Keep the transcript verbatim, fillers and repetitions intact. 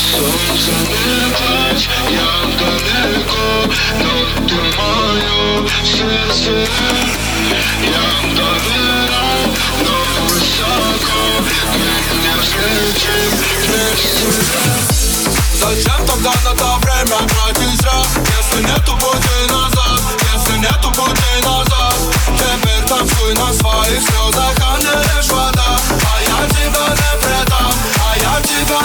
Солнце не плачь, я далеко, но ты мое сердце. Я доверяю, но высоко, мы не взлетим вместе. Зачем тогда на то время тратить зря, если нету пути назад, если нету пути назад? Теперь танцуй на своих слезах, а не лишь вода. А я тебя не предам, а я тебя